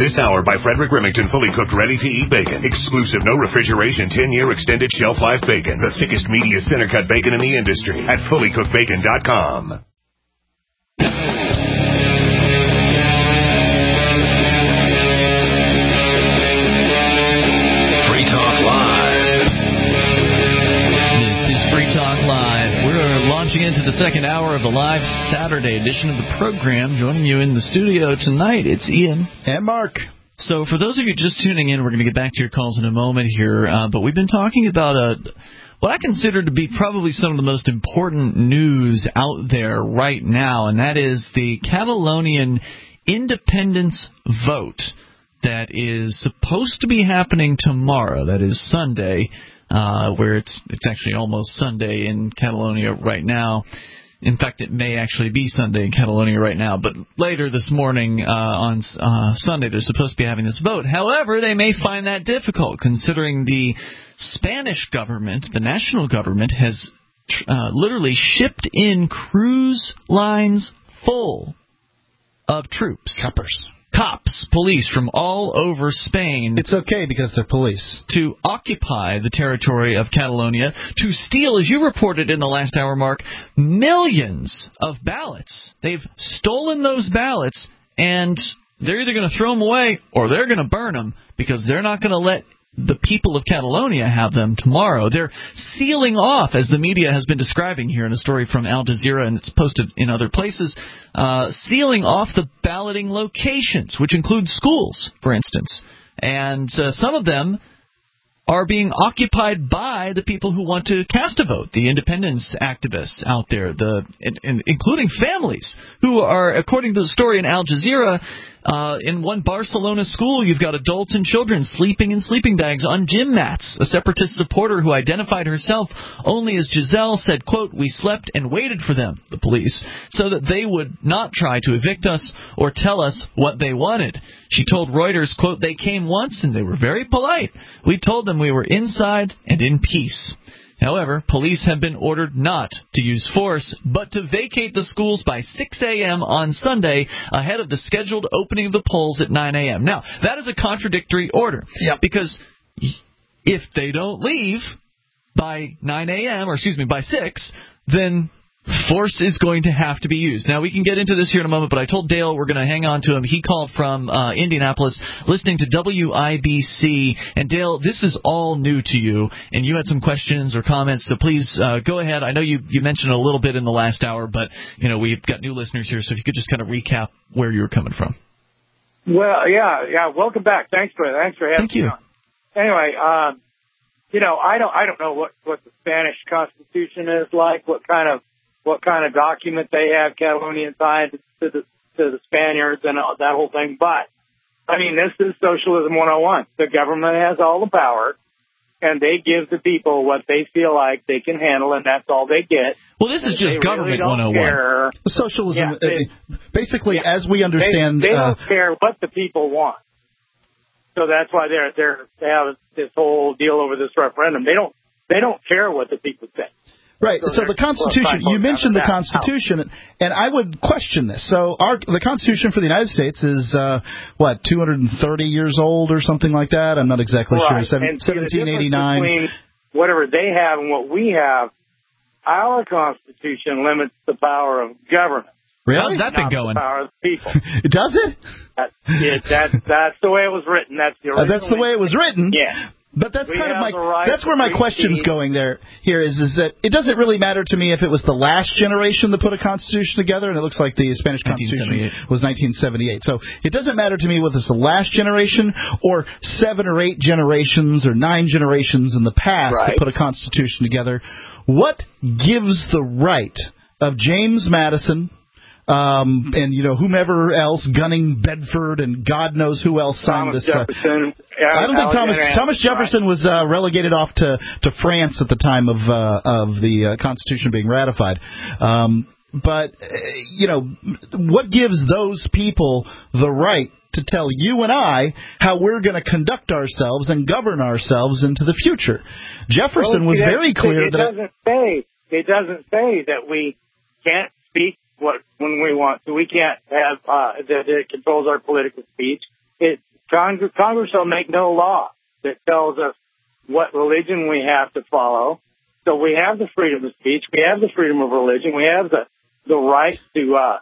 This hour by Frederick Remington, fully cooked, ready-to-eat bacon. Exclusive, no refrigeration, 10-year extended shelf life bacon. The thickest, meatiest center-cut bacon in the industry at fullycookedbacon.com. Free Talk Live. This is Free Talk Live. We're launching into the second hour of the live Saturday edition of the program. Joining you in the studio tonight, it's Ian. And Mark. So for those of you just tuning in, we're going to get back to your calls in a moment here. But we've been talking about what I consider to be probably some of the most important news out there right now, and that is the Catalonian independence vote that is supposed to be happening tomorrow. That is Sunday, where it's actually almost Sunday in Catalonia right now. In fact, it may actually be Sunday in Catalonia right now, but later this morning on Sunday they're supposed to be having this vote. However, they may find that difficult, considering the Spanish government, the national government, has literally shipped in cruise lines full of troops. Cops, police from all over Spain. It's okay because they're police. To occupy the territory of Catalonia, to steal, as you reported in the last hour, Mark, millions of ballots. They've stolen those ballots, and they're either going to throw them away or they're going to burn them, because they're not going to let the people of Catalonia have them tomorrow. They're sealing off, as the media has been describing here in a story from Al Jazeera, and it's posted in other places, sealing off the balloting locations, which include schools, for instance. And some of them are being occupied by the people who want to cast a vote, the independence activists out there, including families who are, according to the story in Al Jazeera, in one Barcelona school, you've got adults and children sleeping in sleeping bags on gym mats. A separatist supporter who identified herself only as Giselle said, quote, "We slept and waited for them," the police, so that they would not try to evict us or tell us what they wanted. She told Reuters, quote, "They came once and they were very polite. We told them we were inside and in peace." However, police have been ordered not to use force, but to vacate the schools by 6 a.m. on Sunday ahead of the scheduled opening of the polls at 9 a.m. Now, that is a contradictory order, because if they don't leave by 9 a.m., or excuse me, by 6, then force is going to have to be used. Now, we can get into this here in a moment, but I told Dale we're going to hang on to him. He called from Indianapolis, listening to WIBC. And, Dale, this is all new to you, and you had some questions or comments, so please go ahead. I know you mentioned a little bit in the last hour, but, you know, we've got new listeners here, so if you could just kind of recap where you were coming from. Well, yeah, welcome back. Thanks for having me on. Anyway, you know, I don't know what the Spanish Constitution is like, what kind of document they have, Catalonian signed to the Spaniards and that whole thing. But, I mean, this is Socialism 101. The government has all the power, and they give the people what they feel like they can handle, and that's all they get. Well, this is just government really 101. Socialism, basically, as we understand... They don't care what the people want. So that's why they have this whole deal over this referendum. They don't care what the people think. Right. So the Constitution, you mentioned the Constitution, and I would question this. So the Constitution for the United States is, 230 years old or something like that? I'm not exactly sure. 1789. Between whatever they have and what we have, our Constitution limits the power of government. Really? How's that been going? The power of the people. Does it? That's the way it was written. That's the way it was written? Yeah. But that's kind of that's where my question's going here is that it doesn't really matter to me if it was the last generation that put a constitution together, and it looks like the Spanish Constitution was 1978. So it doesn't matter to me whether it's the last generation or 7 or 8 generations or 9 generations in the past that put a constitution together. What gives the right of James Madison and, you know, whomever else, Gunning Bedford, and God knows who else signed Thomas this. Jefferson. I don't think Thomas Jefferson was relegated off to France at the time of the Constitution being ratified. But, you know, what gives those people the right to tell you and I how we're going to conduct ourselves and govern ourselves into the future? Jefferson was very clear that it doesn't say that we can't speak when we want to. We can't have that it controls our political speech. It Congress will make no law that tells us what religion we have to follow. So we have the freedom of speech, we have the freedom of religion, we have the right to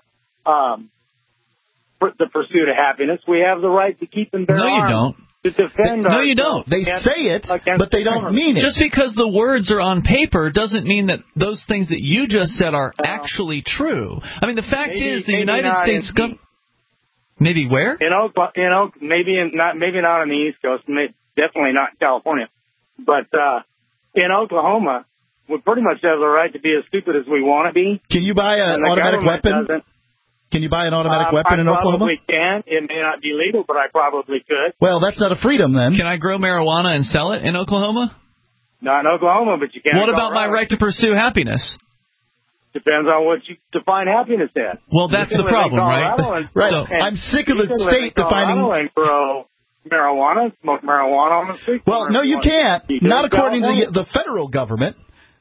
the pursuit of happiness. We have the right to keep and bear arms. No, you don't. To defend no, you don't. They say it, but they don't mean it. Just because the words are on paper doesn't mean that those things that you just said are actually true. I mean, the fact is the United States government... Maybe where? Maybe not on the East Coast, definitely not in California. But in Oklahoma, we pretty much have the right to be as stupid as we want to be. Can you buy an automatic weapon? Can you buy an automatic weapon in Oklahoma? I probably can. It may not be legal, but I probably could. Well, that's not a freedom, then. Can I grow marijuana and sell it in Oklahoma? Not in Oklahoma, but you can. What about my right to pursue happiness? Depends on what you define happiness as. Well, that's the problem, right? Right. So, I'm sick of the state defining... And grow marijuana, smoke marijuana on the street. Well, no, you can't. Not according to the federal government.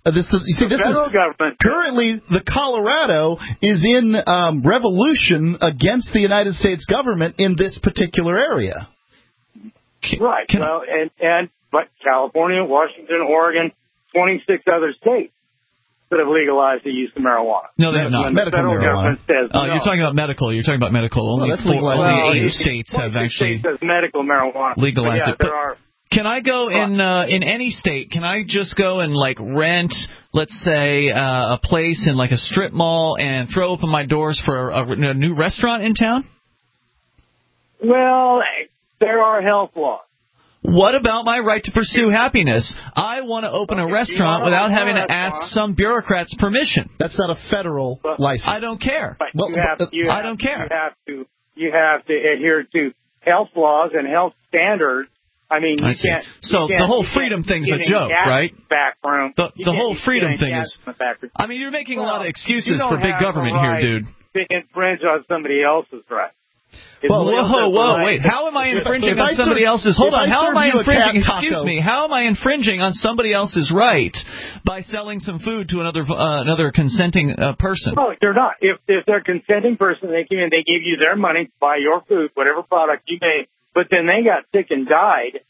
Currently, the Colorado is in revolution against the United States government in this particular area. Right. But California, Washington, Oregon, 26 other states that have legalized the use of marijuana. No, they have not. Medical marijuana. Says no. You're talking about medical. You're talking about medical. Only 8 states have actually says medical marijuana. legalized it. There are. Can I go in any state? Can I just go and rent, let's say, a place in a strip mall and throw open my doors for a new restaurant in town? Well, there are health laws. What about my right to pursue happiness? I want to open a restaurant without having to ask some bureaucrat's permission. That's not a federal license. I don't care. I don't care. You have to adhere to health laws and health standards. I mean, you can't. So the whole freedom thing's a joke, right? Backroom. The whole freedom thing is. I mean, you're making a lot of excuses for big government here, dude. To infringe on somebody else's right. Whoa, wait. How am I infringing on somebody else's... Hold on. How am I infringing... Excuse me. How am I infringing on somebody else's right by selling some food to another consenting person? No, you're not. If they're a consenting person, they came in, they gave you their money to buy your food, whatever product you made, but then they got sick and died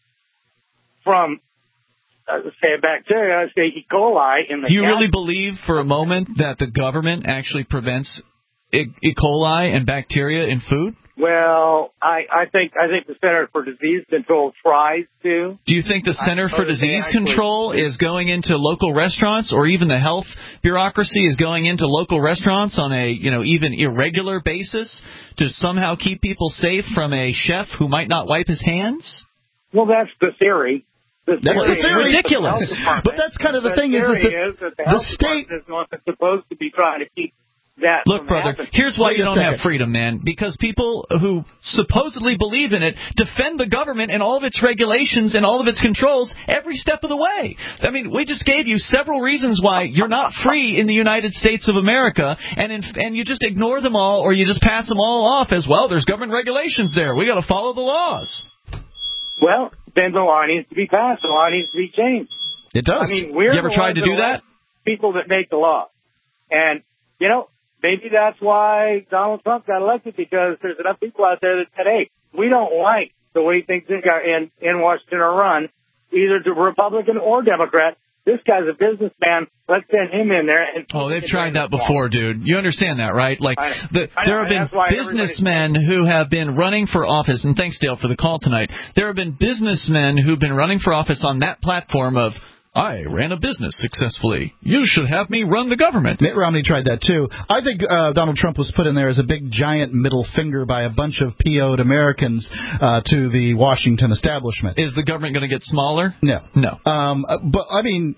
from, say, a bacteria, say E. coli in the Do you really believe for a moment that the government actually prevents E. coli and bacteria in food? Well, I think the Center for Disease Control tries to. Do you think the Center for Disease Control is going into local restaurants, or even the health bureaucracy is going into local restaurants on a even irregular basis to somehow keep people safe from a chef who might not wipe his hands? Well, that's the theory. It's ridiculous. But that's kind of the thing is that the state is not supposed to be trying to keep. Look, brother, here's why you don't have freedom, man. Because people who supposedly believe in it defend the government and all of its regulations and all of its controls every step of the way. I mean, we just gave you several reasons why you're not free in the United States of America, and you just ignore them all, or you just pass them all off as, well, there's government regulations there. We got to follow the laws. Well, then the law needs to be passed. The law needs to be changed. It does. I mean, we're you ever tried to do that? People that make the law. And, maybe that's why Donald Trump got elected, because there's enough people out there that said, hey, we don't like the way things in Washington are run, either to Republican or Democrat. This guy's a businessman. Let's send him in there. They've tried that before, dude. You understand that, right? There have been businessmen who have been running for office, and thanks, Dale, for the call tonight. There have been businessmen who've been running for office on that platform of, I ran a business successfully. You should have me run the government. Mitt Romney tried that, too. I think Donald Trump was put in there as a big, giant middle finger by a bunch of PO'd Americans to the Washington establishment. Is the government going to get smaller? No. But, I mean,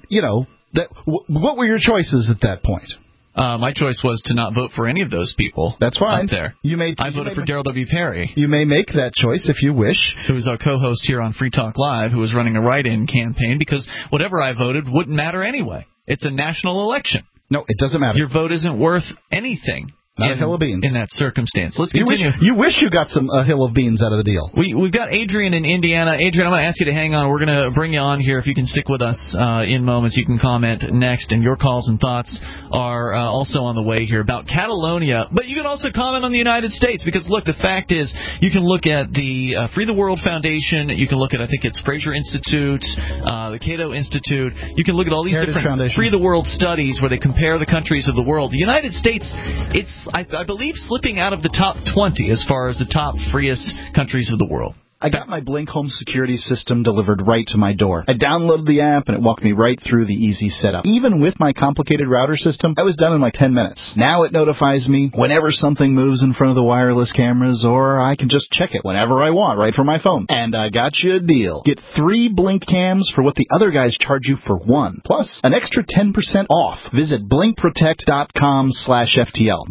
what were your choices at that point? My choice was to not vote for any of those people. That's fine. Up there. I voted for Daryl W. Perry. You may make that choice if you wish. Who's our co-host here on Free Talk Live, who was running a write-in campaign, because whatever I voted wouldn't matter anyway. It's a national election. No, it doesn't matter. Your vote isn't worth anything. Not a hill of beans. In that circumstance. Let's continue. You wish you got a hill of beans out of the deal. We've got Adrian in Indiana. Adrian, I'm going to ask you to hang on. We're going to bring you on here. If you can stick with us in moments, you can comment next. And your calls and thoughts are also on the way here about Catalonia. But you can also comment on the United States because, look, the fact is you can look at the Free the World Foundation. You can look at, I think it's Fraser Institute, the Cato Institute. You can look at all these Heritage different Foundation. Free the World studies where they compare the countries of the world. The United States, it's, I believe, slipping out of the top 20 as far as the top freest countries of the world. I got my Blink home security system delivered right to my door. I downloaded the app, and it walked me right through the easy setup. Even with my complicated router system, I was done in like 10 minutes. Now it notifies me whenever something moves in front of the wireless cameras, or I can just check it whenever I want right from my phone. And I got you a deal. Get 3 Blink cams for what the other guys charge you for 1, plus an extra 10% off. Visit blinkprotect.com/FTL.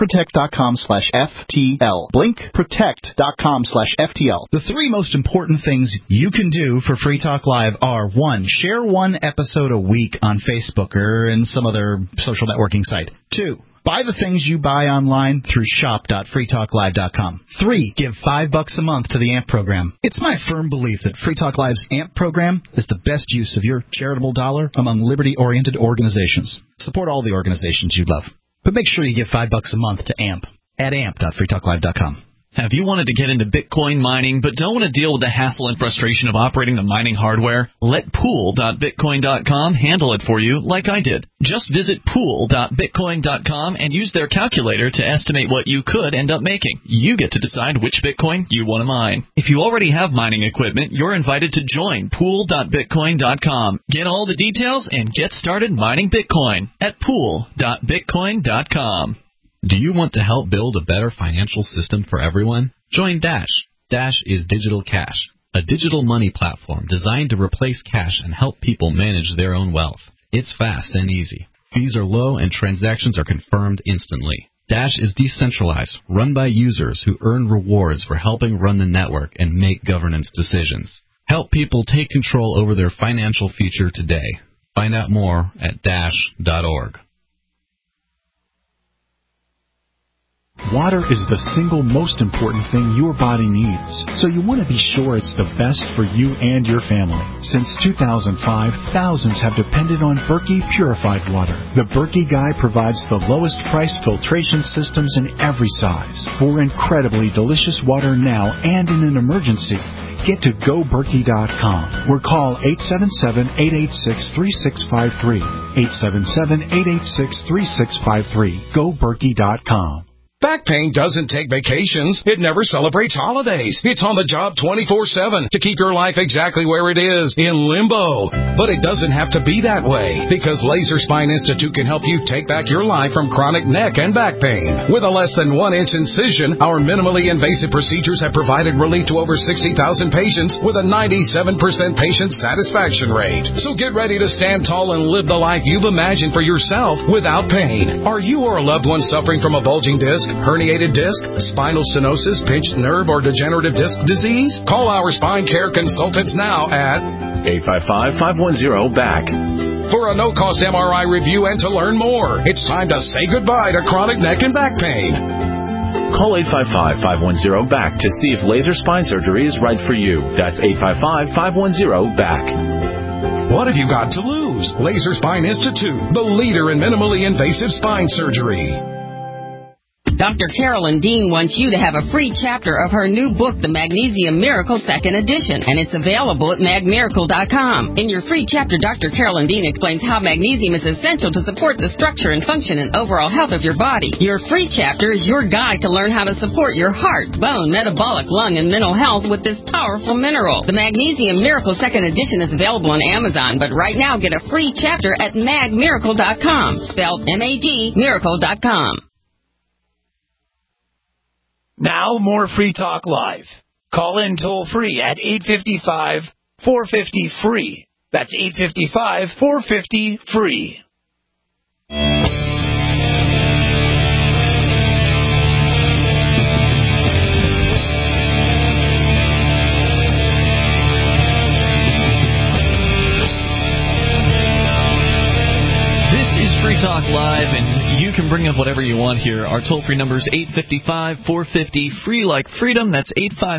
Blinkprotect.com/FTL. Blinkprotect.com/FTL. The 3 most important things you can do for Free Talk Live are: 1, share 1 episode a week on Facebook or in some other social networking site. 2, buy the things you buy online through shop.freetalklive.com. 3, give $5 a month to the AMP program. It's my firm belief that Free Talk Live's AMP program is the best use of your charitable dollar among liberty-oriented organizations. Support all the organizations you love, but make sure you give $5 a month to AMP at amp.freetalklive.com. Have you wanted to get into Bitcoin mining but don't want to deal with the hassle and frustration of operating the mining hardware? Let pool.bitcoin.com handle it for you like I did. Just visit pool.bitcoin.com and use their calculator to estimate what you could end up making. You get to decide which Bitcoin you want to mine. If you already have mining equipment, you're invited to join pool.bitcoin.com. Get all the details and get started mining Bitcoin at pool.bitcoin.com. Do you want to help build a better financial system for everyone? Join Dash. Dash is Digital Cash, a digital money platform designed to replace cash and help people manage their own wealth. It's fast and easy. Fees are low and transactions are confirmed instantly. Dash is decentralized, run by users who earn rewards for helping run the network and make governance decisions. Help people take control over their financial future today. Find out more at dash.org. Water is the single most important thing your body needs, so you want to be sure it's the best for you and your family. Since 2005, thousands have depended on Berkey purified water. The Berkey Guy provides the lowest priced filtration systems in every size. For incredibly delicious water now and in an emergency, get to GoBerkey.com or call 877-886-3653. 877-886-3653. GoBerkey.com. Back pain doesn't take vacations. It never celebrates holidays. It's on the job 24/7 to keep your life exactly where it is, in limbo. But it doesn't have to be that way, because Laser Spine Institute can help you take back your life from chronic neck and back pain. With a less than 1-inch incision, our minimally invasive procedures have provided relief to over 60,000 patients with a 97% patient satisfaction rate. So get ready to stand tall and live the life you've imagined for yourself without pain. Are you or a loved one suffering from a bulging disc, herniated disc, spinal stenosis, pinched nerve, or degenerative disc disease? Call our spine care consultants now at 855-510-BACK. for a no-cost MRI review and to learn more. It's time to say goodbye to chronic neck and back pain. Call 855-510-BACK to see if laser spine surgery is right for you. That's 855-510-BACK. What have you got to lose? Laser Spine Institute, the leader in minimally invasive spine surgery. Dr. Carolyn Dean wants you to have a free chapter of her new book, The Magnesium Miracle 2nd Edition, and it's available at magmiracle.com. In your free chapter, Dr. Carolyn Dean explains how magnesium is essential to support the structure and function and overall health of your body. Your free chapter is your guide to learn how to support your heart, bone, metabolic, lung, and mental health with this powerful mineral. The Magnesium Miracle 2nd Edition is available on Amazon, but right now get a free chapter at magmiracle.com, spelled M-A-G, miracle.com. Now, more Free Talk Live. Call in toll-free at 855-450-FREE. That's 855-450-FREE. This is Free Talk Live, and You can bring up whatever you want here. Our toll-free number is 855-450, free like freedom. That's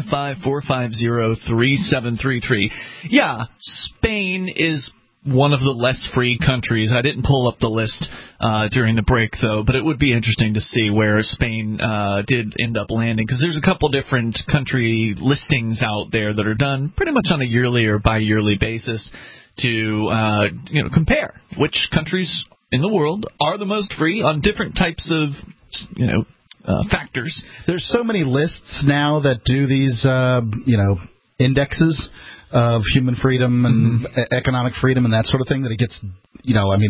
855-450-3733. Yeah, Spain is one of the less free countries. I didn't pull up the list during the break, though, but it would be interesting to see where Spain did end up landing, because there's a couple different country listings out there that are done pretty much on a yearly or bi-yearly basis to compare which countries in the world are the most free on different types of factors. There's so many lists now that do these indexes of human freedom and economic freedom and that sort of thing, that it gets, no one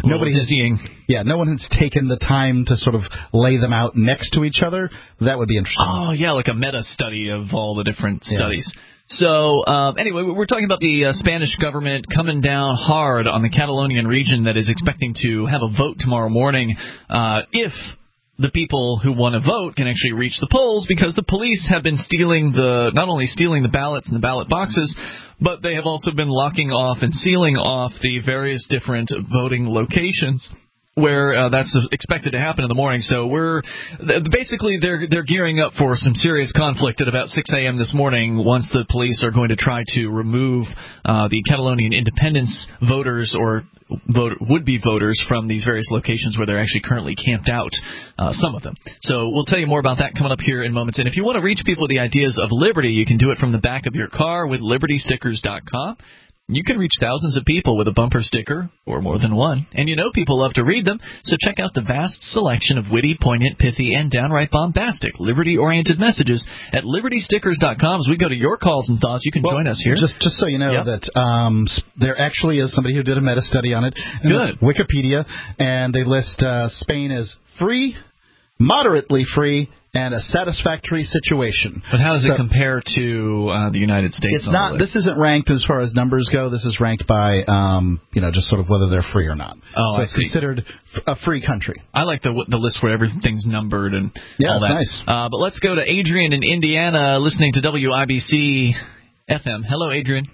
has taken the time to sort of lay them out next to each other. That would be interesting. Oh, yeah, like a meta study of all the different studies. So, anyway, we're talking about the Spanish government coming down hard on the Catalonian region that is expecting to have a vote tomorrow morning if the people who want to vote can actually reach the polls, because the police have been not only stealing the ballots and the ballot boxes, but they have also been locking off and sealing off the various different voting locations where that's expected to happen in the morning. So they're gearing up for some serious conflict at about 6 a.m. this morning, once the police are going to try to remove the Catalonian independence voters or would-be voters from these various locations where they're actually currently camped out, some of them. So we'll tell you more about that coming up here in moments. And if you want to reach people with the ideas of liberty, you can do it from the back of your car with LibertyStickers.com. You can reach thousands of people with a bumper sticker, or more than one. And people love to read them, so check out the vast selection of witty, poignant, pithy, and downright bombastic, liberty-oriented messages at LibertyStickers.com. As we go to your calls and thoughts, you can join us here. Just so you know that there actually is somebody who did a meta-study on it. Good. It's Wikipedia, and they list Spain as free, moderately free, and a satisfactory situation. But how does it compare to the United States? It's not. This isn't ranked as far as numbers go. This is ranked by, just sort of whether they're free or not. Oh, so it's considered a free country. I like the list where everything's numbered and all that. Nice. But let's go to Adrian in Indiana, listening to WIBC FM. Hello, Adrian.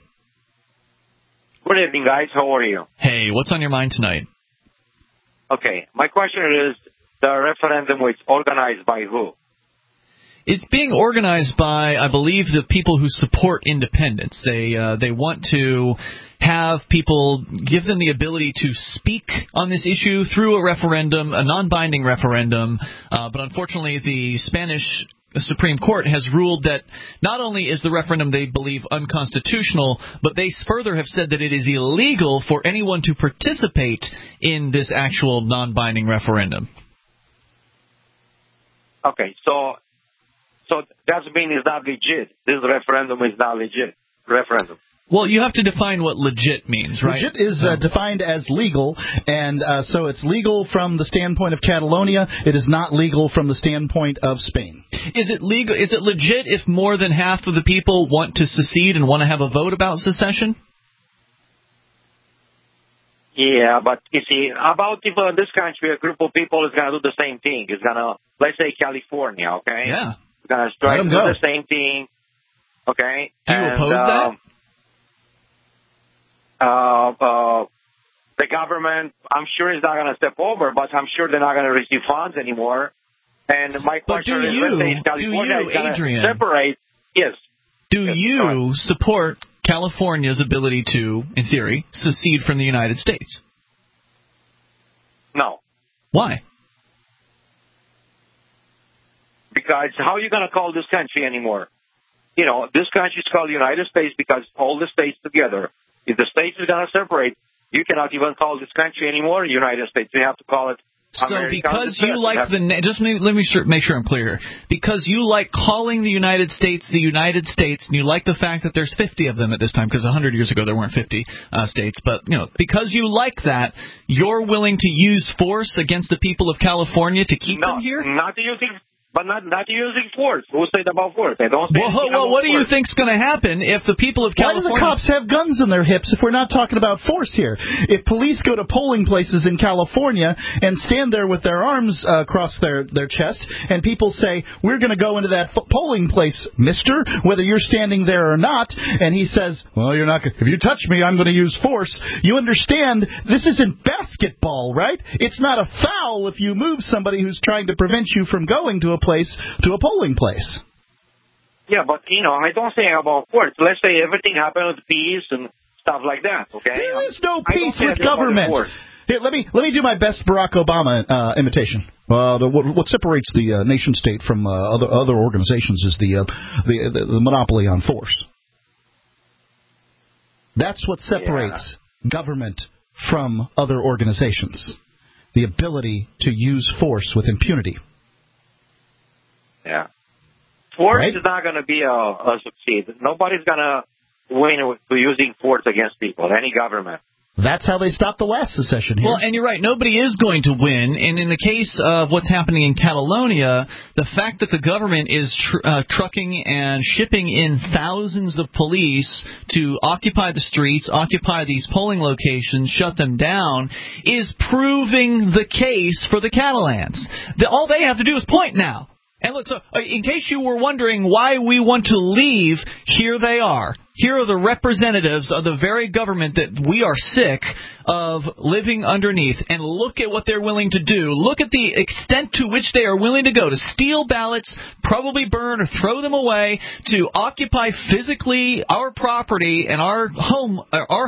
Good evening, guys. How are you? Hey, what's on your mind tonight? Okay, my question is, the referendum was organized by who? It's being organized by, I believe, the people who support independence. They want to have people, give them the ability to speak on this issue through a referendum, a non-binding referendum. But unfortunately, the Spanish Supreme Court has ruled that not only is the referendum, they believe, unconstitutional, but they further have said that it is illegal for anyone to participate in this actual non-binding referendum. Okay, so that means it's not legit. This referendum is not legit referendum. Well, you have to define what legit means, right? Legit is defined as legal, and so it's legal from the standpoint of Catalonia. It is not legal from the standpoint of Spain. Is it legal? Is it legit if more than half of the people want to secede and want to have a vote about secession? Yeah, but you see, about people in this country, a group of people is going to do the same thing. It's going to, let's say California, okay? Yeah. It's going to strike do the same thing, okay? Do you oppose that? The government, I'm sure is not going to step over, but I'm sure they're not going to receive funds anymore. And my question is, let's say California is going to separate. Yes. Do you support California's ability to, in theory, secede from the United States? No. Why? Because how are you going to call this country anymore? This country is called the United States because all the states together. If the states are going to separate, you cannot even call this country anymore United States. You have to call it America. So because you like let me make sure I'm clear here. Because you like calling the United States, and you like the fact that there's 50 of them at this time, because 100 years ago there weren't 50 states, but because you like that, you're willing to use force against the people of California to keep them here? Not using But not using force. Who said about force? They don't say well, what do you think's going to happen if the people of California... Why do the cops have guns in their hips if we're not talking about force here? If police go to polling places in California and stand there with their arms across their chest, and people say, we're going to go into that polling place, mister, whether you're standing there or not, and he says, well, you're not. If you touch me, I'm going to use force. You understand, this isn't Beth basketball, right? It's not a foul if you move somebody who's trying to prevent you from going to a polling place. Yeah, but, I don't say about force. Let's say everything happened with peace and stuff like that, okay? There is no peace with government. Here, let me do my best Barack Obama imitation. What separates the nation state from other organizations is the monopoly on force. That's what separates government from other organizations. The ability to use force with impunity. Yeah. Force is not going to be a succeed. Nobody's going to win with using force against people, any government. That's how they stopped the last secession here. Well, and you're right. Nobody is going to win. And in the case of what's happening in Catalonia, the fact that the government is trucking and shipping in thousands of police to occupy the streets, occupy these polling locations, shut them down, is proving the case for the Catalans. All they have to do is point now. And look, so in case you were wondering why we want to leave, here they are. Here are the representatives of the very government that we are sick of living underneath. And look at what they're willing to do. Look at the extent to which they are willing to go to steal ballots, probably burn or throw them away, to occupy physically our property and our home.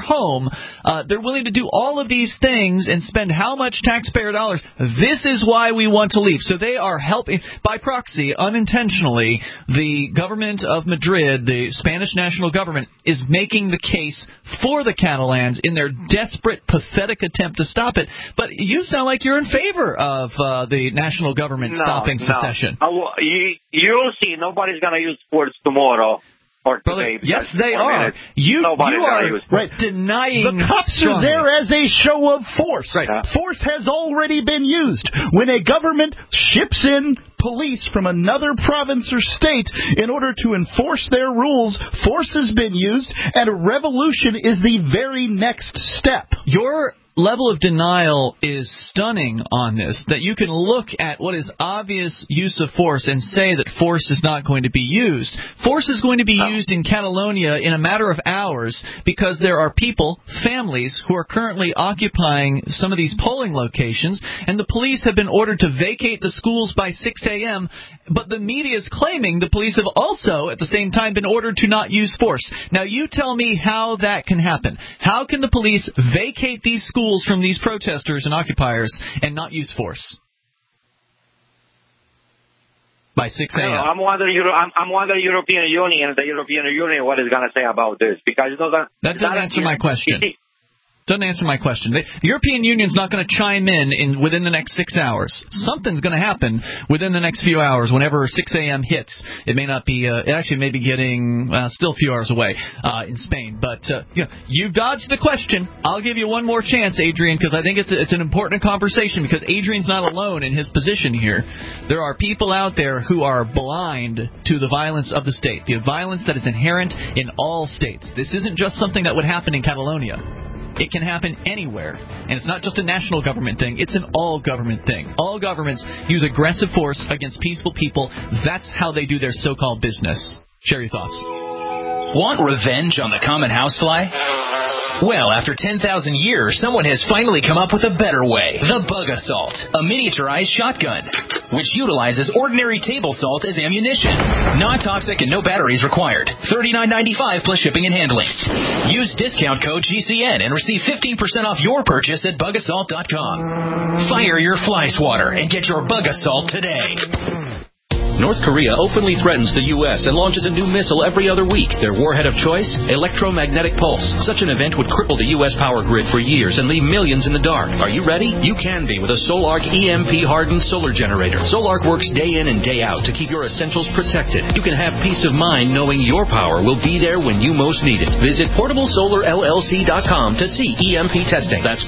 They're willing to do all of these things and spend how much taxpayer dollars? This is why we want to leave. So they are helping, by proxy, unintentionally, the government of Madrid, the Spanish national government, is making the case for the Catalans in their desperate, pathetic attempt to stop it. But you sound like you're in favor of the national government stopping secession. You'll see. Nobody's going to use force tomorrow or today. Yes, they are. You are denying the cops are there as a show of force. Right. Force has already been used. When a government ships in police from another province or state in order to enforce their rules, force has been used, and a revolution is the very next step. Your level of denial is stunning on this, that you can look at what is obvious use of force and say that force is not going to be used. Force is going to be used in Catalonia in a matter of hours because there are people, families, who are currently occupying some of these polling locations, and the police have been ordered to vacate the schools by 6 a.m., but the media is claiming the police have also, at the same time, been ordered to not use force. Now, you tell me how that can happen. How can the police vacate these schools from these protesters and occupiers and not use force? By 6 a.m. I'm wondering the European Union what is going to say about this, because that doesn't answer my question. Doesn't answer my question. The European Union's not going to chime in within the next 6 hours. Something's going to happen within the next few hours. Whenever 6 a.m. hits, it may not be. It actually may be getting still a few hours away in Spain. But you've dodged the question. I'll give you one more chance, Adrian, because I think it's an important conversation. Because Adrian's not alone in his position here. There are people out there who are blind to the violence of the state, the violence that is inherent in all states. This isn't just something that would happen in Catalonia. It can happen anywhere. And it's not just a national government thing. It's an all-government thing. All governments use aggressive force against peaceful people. That's how they do their so-called business. Share your thoughts. Want revenge on the common housefly? Well, after 10,000 years, someone has finally come up with a better way. The Bug Assault, a miniaturized shotgun, which utilizes ordinary table salt as ammunition. Non-toxic and no batteries required. $39.95 plus shipping and handling. Use discount code GCN and receive 15% off your purchase at bugassault.com. Fire your fly swatter and get your Bug Assault today. North Korea openly threatens the U.S. and launches a new missile every other week. Their warhead of choice? Electromagnetic pulse. Such an event would cripple the U.S. power grid for years and leave millions in the dark. Are you ready? You can be with a Solarc EMP-hardened solar generator. Solarc works day in and day out to keep your essentials protected. You can have peace of mind knowing your power will be there when you most need it. Visit PortableSolarLLC.com to see EMP testing. That's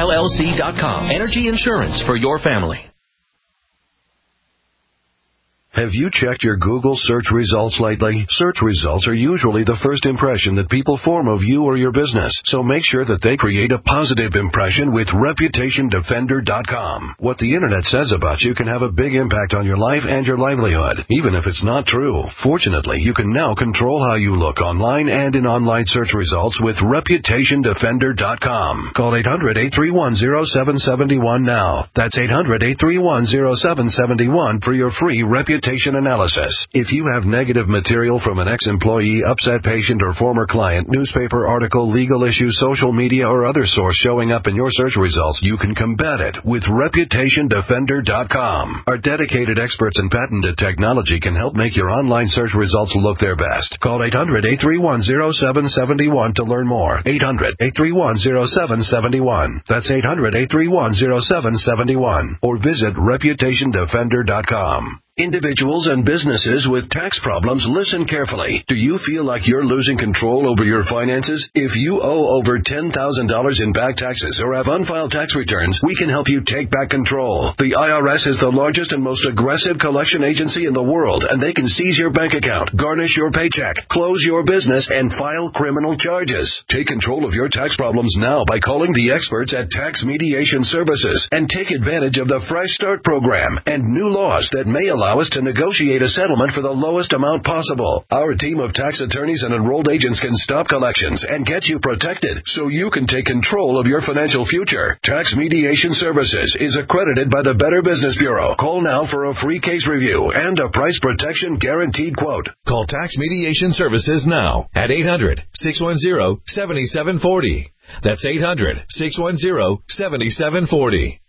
PortableSolarLLC.com. Energy insurance for your family. Have you checked your Google search results lately? Search results are usually the first impression that people form of you or your business, so make sure that they create a positive impression with ReputationDefender.com. What the Internet says about you can have a big impact on your life and your livelihood, even if it's not true. Fortunately, you can now control how you look online and in online search results with ReputationDefender.com. Call 800-831-0771 now. That's 800-831-0771 for your free reputation analysis. If you have negative material from an ex-employee, upset patient, or former client, newspaper article, legal issue, social media, or other source showing up in your search results, you can combat it with ReputationDefender.com. Our dedicated experts in patented technology can help make your online search results look their best. Call 800-831-0771 to learn more. 800-831-0771. That's 800-831-0771. Or visit ReputationDefender.com. Individuals and businesses with tax problems, listen carefully. Do you feel like you're losing control over your finances? If you owe over $10,000 in back taxes or have unfiled tax returns, we can help you take back control. The IRS is the largest and most aggressive collection agency in the world, and they can seize your bank account, garnish your paycheck, close your business, and file criminal charges. Take control of your tax problems now by calling the experts at Tax Mediation Services and take advantage of the Fresh Start program and new laws that may allow us to negotiate a settlement for the lowest amount possible. Our team of tax attorneys and enrolled agents can stop collections and get you protected so you can take control of your financial future. Tax Mediation Services is accredited by the Better Business Bureau. Call now for a free case review and a price protection guaranteed quote. Call Tax Mediation Services now at 800-610-7740. That's 800-610-7740.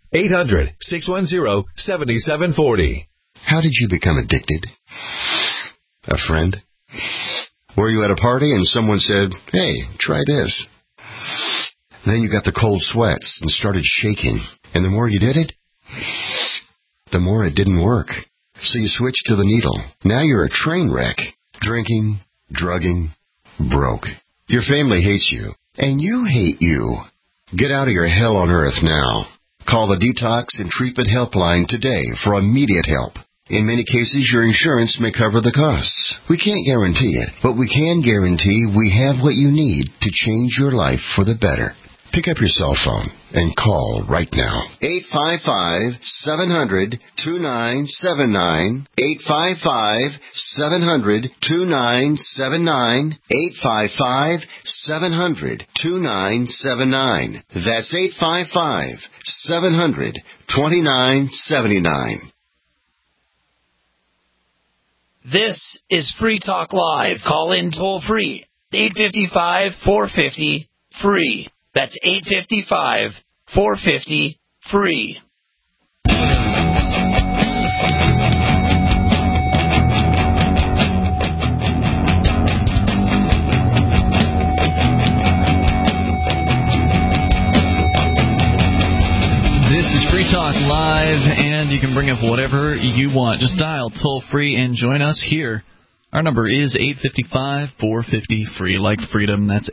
800-610-7740. How did you become addicted? A friend? Were you at a party and someone said, "Hey, try this"? Then you got the cold sweats and started shaking. And the more you did it, the more it didn't work. So you switched to the needle. Now you're a train wreck. Drinking, drugging, broke. Your family hates you. And you hate you. Get out of your hell on earth now. Call the Detox and Treatment Helpline today for immediate help. In many cases, your insurance may cover the costs. We can't guarantee it, but we can guarantee we have what you need to change your life for the better. Pick up your cell phone and call right now. 855-700-2979. 855-700-2979. 855-700-2979. That's 855-700-2979. This is Free Talk Live. Call in toll free. 855-450-FREE. That's 855-450-FREE. This is Free Talk Live, and you can bring up whatever you want. Just dial toll-free and join us here. Our number is 855-450-FREE, like freedom. That's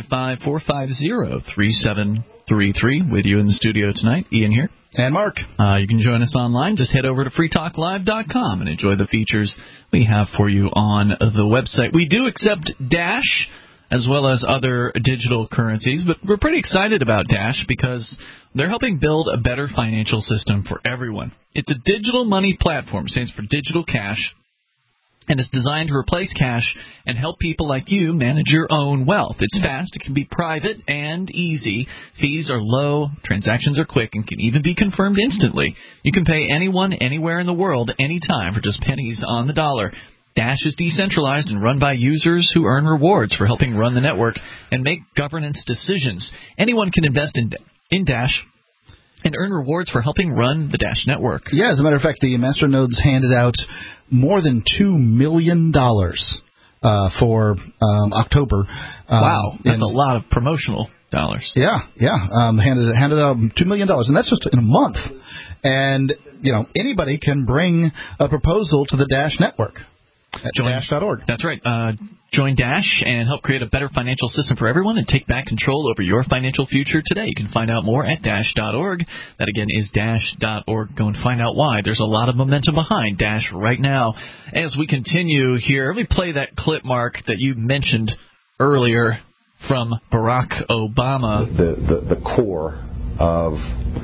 855-450-3733. With you in the studio tonight, Ian here. And Mark. You can join us online. Just head over to freetalklive.com and enjoy the features we have for you on the website. We do accept Dash as well as other digital currencies, but we're pretty excited about Dash because they're helping build a better financial system for everyone. It's a digital money platform, stands for digital cash, and it's designed to replace cash and help people like you manage your own wealth. It's fast, it can be private, and easy. Fees are low, transactions are quick, and can even be confirmed instantly. You can pay anyone, anywhere in the world, anytime for just pennies on the dollar. Dash is decentralized and run by users who earn rewards for helping run the network and make governance decisions. Anyone can invest in Dash and earn rewards for helping run the Dash network. Yeah, as a matter of fact, the Masternodes handed out more than $2 million for October. Wow, that's a lot of promotional dollars. Yeah. Handed out $2 million, and that's just in a month. And, anybody can bring a proposal to the Dash network. Dash.org. That's right. Join Dash and help create a better financial system for everyone and take back control over your financial future today. You can find out more at Dash.org. That, again, is Dash.org. Go and find out why. There's a lot of momentum behind Dash right now. As we continue here, let me play that clip, Mark, that you mentioned earlier from Barack Obama. The core of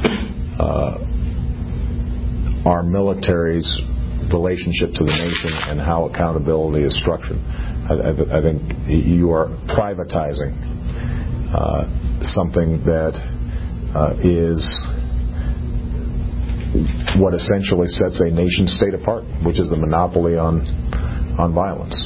our military's relationship to the nation and how accountability is structured. I think you are privatizing something that is what essentially sets a nation state apart, which is the monopoly on violence.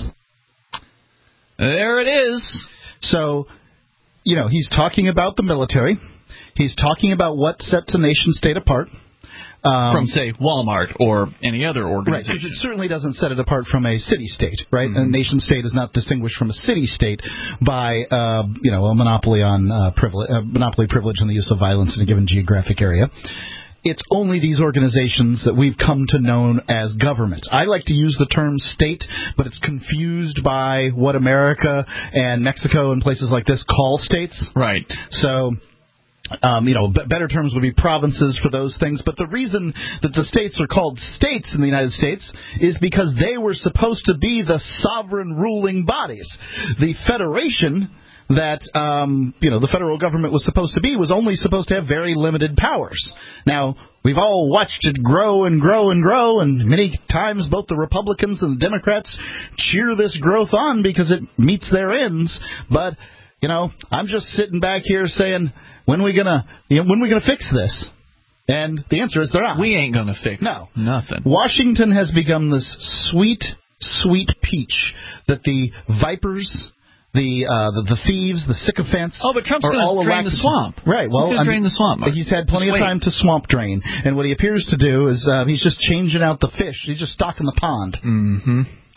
There it is. So, he's talking about the military. He's talking about what sets a nation state apart. From, say, Walmart or any other organization. Right, because it certainly doesn't set it apart from a city-state, right? Mm-hmm. A nation-state is not distinguished from a city-state by, a monopoly on monopoly privilege and the use of violence in a given geographic area. It's only these organizations that we've come to know as government. I like to use the term state, but it's confused by what America and Mexico and places like this call states. Right. So... better terms would be provinces for those things. But the reason that the states are called states in the United States is because they were supposed to be the sovereign ruling bodies. The federation that, the federal government was supposed to be was only supposed to have very limited powers. Now, we've all watched it grow and grow and grow, and many times both the Republicans and the Democrats cheer this growth on because it meets their ends. But I'm just sitting back here saying, when are we gonna fix this? And the answer is they're not. We ain't gonna fix nothing. Washington has become this sweet, sweet peach that the vipers, the thieves, the sycophants. Oh, but Trump's going to drain the swamp. Right. Well, he's going to drain the swamp. Mark. He's had plenty of time to swamp drain, and what he appears to do is he's just changing out the fish. He's just stocking the pond. Mm-hmm.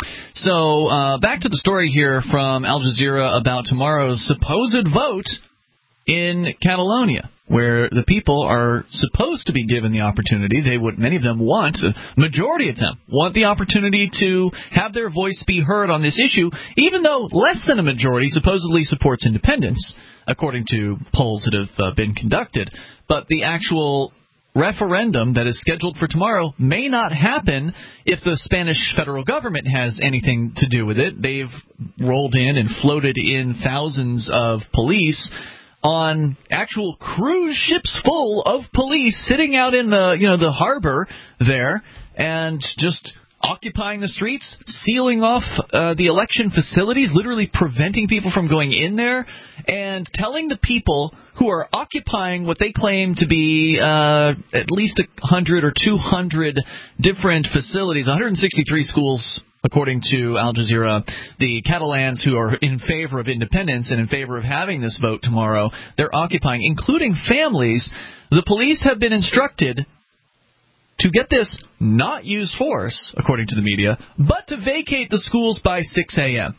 So back to the story here from Al Jazeera about tomorrow's supposed vote in Catalonia, where the people are supposed to be given the opportunity. Many of them want, a majority of them want the opportunity to have their voice be heard on this issue, even though less than a majority supposedly supports independence, according to polls that have been conducted. But the actual referendum that is scheduled for tomorrow may not happen if the Spanish federal government has anything to do with it. They've rolled in and floated in thousands of police on actual cruise ships full of police sitting out in the harbor there and just occupying the streets, sealing off the election facilities, literally preventing people from going in there, and telling the people who are occupying what they claim to be at least 100 or 200 different facilities, 163 schools, according to Al Jazeera, the Catalans who are in favor of independence and in favor of having this vote tomorrow, they're occupying, including families. The police have been instructed to get this, not use force, according to the media, but to vacate the schools by 6 a.m.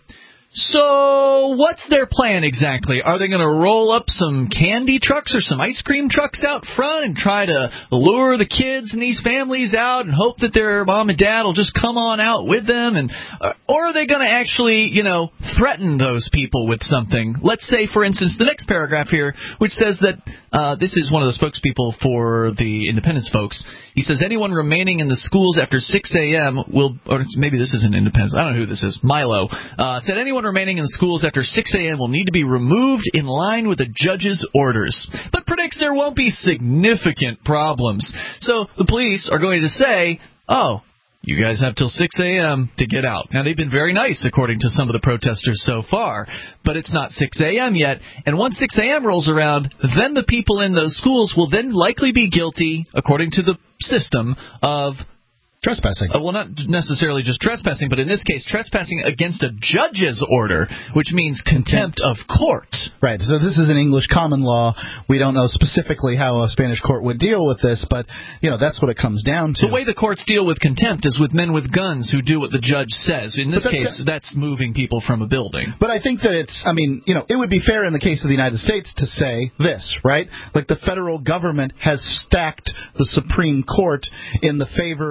So what's their plan exactly? Are they going to roll up some candy trucks or some ice cream trucks out front and try to lure the kids and these families out and hope that their mom and dad will just come on out with them? Or are they going to actually, threaten those people with something? Let's say, for instance, the next paragraph here, which says that this is one of the spokespeople for the independence folks. He says anyone remaining in the schools after 6 a.m. will, or maybe this isn't independence, I don't know who this is, Milo, said anyone remaining in the schools after 6 a.m. will need to be removed in line with the judge's orders, but predicts there won't be significant problems. So the police are going to say, oh, you guys have till 6 a.m. to get out. Now, they've been very nice, according to some of the protesters so far, but it's not 6 a.m. yet. And once 6 a.m. rolls around, then the people in those schools will then likely be guilty, according to the system, of trespassing. Well, not necessarily just trespassing, but in this case, trespassing against a judge's order, which means contempt of court. Right. So this is an English common law. We don't know specifically how a Spanish court would deal with this, but, that's what it comes down to. The way the courts deal with contempt is with men with guns who do what the judge says. In this case, that's moving people from a building. But I think that it would be fair in the case of the United States to say this, right? Like the federal government has stacked the Supreme Court in the favor of its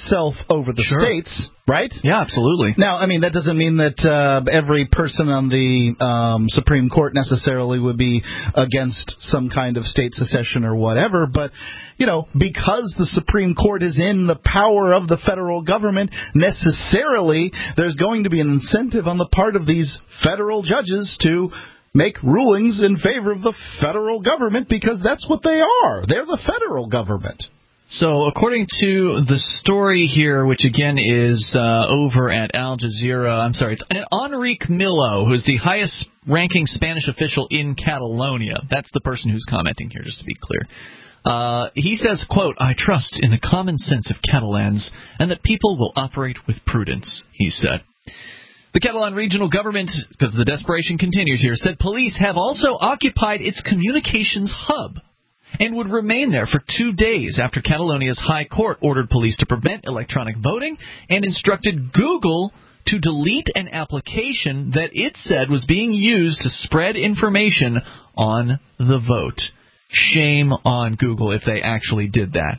itself over the states, right? Yeah, absolutely. Now, I mean, that doesn't mean that every person on the Supreme Court necessarily would be against some kind of state secession or whatever, but, you know, because the Supreme Court is in the power of the federal government, necessarily there's going to be an incentive on the part of these federal judges to make rulings in favor of the federal government, because that's what they are. They're the federal government. So, according to the story here, which again is over at Al Jazeera, it's Enrique Millo, who's the highest-ranking Spanish official in Catalonia. That's the person who's commenting here, just to be clear. He says, quote, "I trust in the common sense of Catalans and that people will operate with prudence," he said. The Catalan regional government, because the desperation continues here, said police have also occupied its communications hub and would remain there for 2 days after Catalonia's High Court ordered police to prevent electronic voting and instructed Google to delete an application that it said was being used to spread information on the vote. Shame on Google if they actually did that.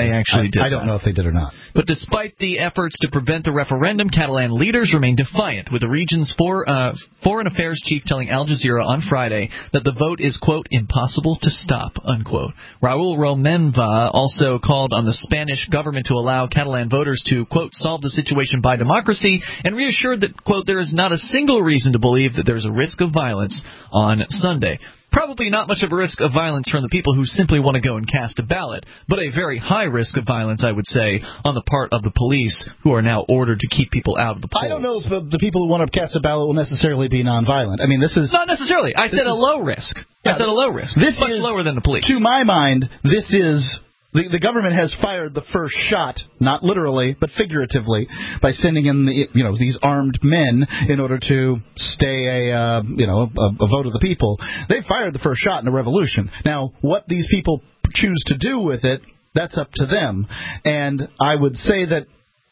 I don't know if they did or not. But despite the efforts to prevent the referendum, Catalan leaders remain defiant, with the region's foreign affairs chief telling Al Jazeera on Friday that the vote is, quote, impossible to stop, unquote. Raúl Romeva also called on the Spanish government to allow Catalan voters to, quote, solve the situation by democracy, and reassured that, quote, there is not a single reason to believe that there is a risk of violence on Sunday. Probably not much of a risk of violence from the people who simply want to go and cast a ballot, but a very high risk of violence, I would say, on the part of the police, who are now ordered to keep people out of the polls. I don't know if the people who want to cast a ballot will necessarily be nonviolent. I mean, this is... Not necessarily. I said a low risk. I said a low risk. This much lower than the police. To my mind, this is... The government has fired the first shot, not literally, but figuratively, by sending in these armed men in order to stay a vote of the people. They fired the first shot in a revolution. Now, what these people choose to do with it, that's up to them. And I would say that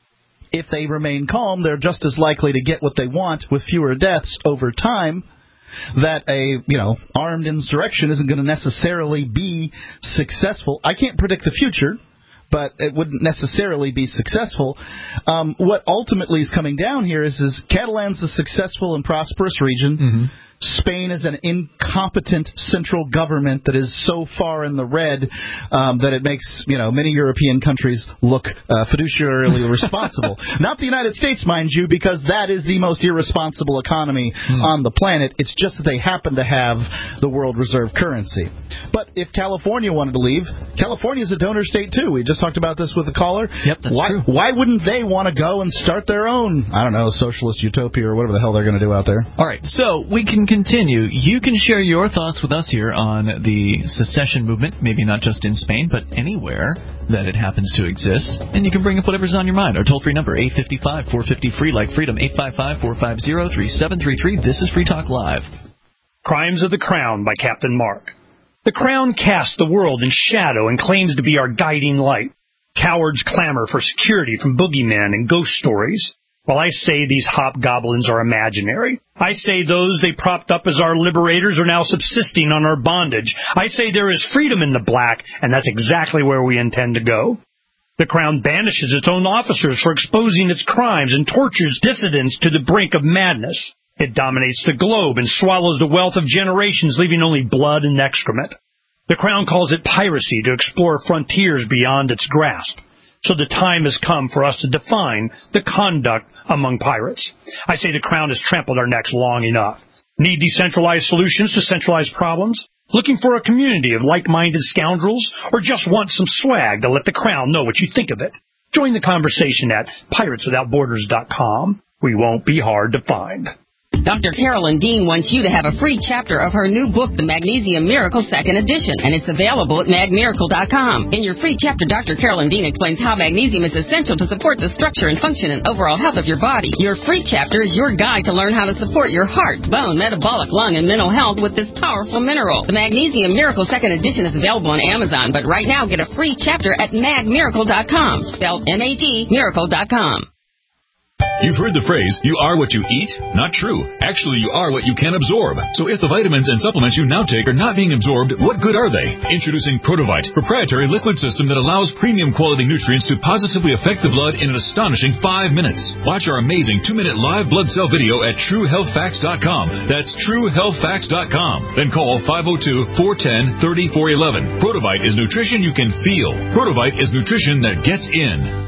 if they remain calm, they're just as likely to get what they want with fewer deaths over time. That armed insurrection isn't going to necessarily be successful. I can't predict the future, but it wouldn't necessarily be successful. What ultimately is coming down here is Catalan's a successful and prosperous region. Mm-hmm. Spain is an incompetent central government that is so far in the red that it makes many European countries look fiduciarily responsible. Not the United States, mind you, because that is the most irresponsible economy on the planet. It's just that they happen to have the world reserve currency. But if California wanted to leave, California is a donor state too. We just talked about this with a caller. Yep, that's true. Why wouldn't they want to go and start their own, socialist utopia or whatever the hell they're going to do out there? All right, so we can continue. You can share your thoughts with us here on the secession movement, maybe not just in Spain, but anywhere that it happens to exist. And you can bring up whatever's on your mind. Our toll-free number, 855-450-FREE, like freedom, 855-450-3733. This is Free Talk Live. Crimes of the Crown by Captain Mark. The Crown casts the world in shadow and claims to be our guiding light. Cowards clamor for security from boogeymen and ghost stories. While I say these hobgoblins are imaginary, I say those they propped up as our liberators are now subsisting on our bondage. I say there is freedom in the black, and that's exactly where we intend to go. The Crown banishes its own officers for exposing its crimes and tortures dissidents to the brink of madness. It dominates the globe and swallows the wealth of generations, leaving only blood and excrement. The Crown calls it piracy to explore frontiers beyond its grasp. So the time has come for us to define the conduct among pirates. I say the Crown has trampled our necks long enough. Need decentralized solutions to centralized problems? Looking for a community of like-minded scoundrels? Or just want some swag to let the Crown know what you think of it? Join the conversation at pirateswithoutborders.com. We won't be hard to find. Dr. Carolyn Dean wants you to have a free chapter of her new book, The Magnesium Miracle 2nd Edition, and it's available at magmiracle.com. In your free chapter, Dr. Carolyn Dean explains how magnesium is essential to support the structure and function and overall health of your body. Your free chapter is your guide to learn how to support your heart, bone, metabolic, lung, and mental health with this powerful mineral. The Magnesium Miracle 2nd Edition is available on Amazon, but right now get a free chapter at magmiracle.com, spelled M-A-G, miracle.com. You've heard the phrase, you are what you eat? Not true. Actually, you are what you can absorb. So if the vitamins and supplements you now take are not being absorbed, what good are they? Introducing Protovite, proprietary liquid system that allows premium quality nutrients to positively affect the blood in an astonishing 5 minutes. Watch our amazing 2-minute live blood cell video at TrueHealthFacts.com. That's TrueHealthFacts.com. Then call 502-410-3411. Protovite is nutrition you can feel. Protovite is nutrition that gets in.